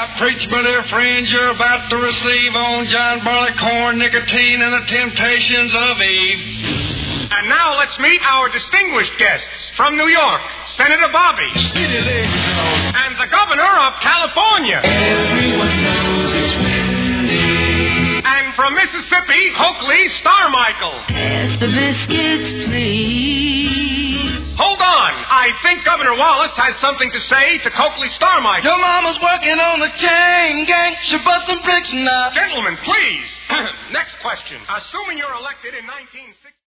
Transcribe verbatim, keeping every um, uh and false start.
I preach, my dear friends, you're about to receive on John Barleycorn, nicotine, and the temptations of Eve. And now let's meet our distinguished guests from New York, Senator Bobby. And the Governor of California. Everyone knows it's windy. And from Mississippi, Hoakley Starmichael. Pass the biscuits, please. Hold on. I think Governor Wallace has something to say to Coakley Starmichael. Your mama's working on the chain gang. She bust some bricks now. Gentlemen, please. Next question. Assuming you're elected in nineteen sixty...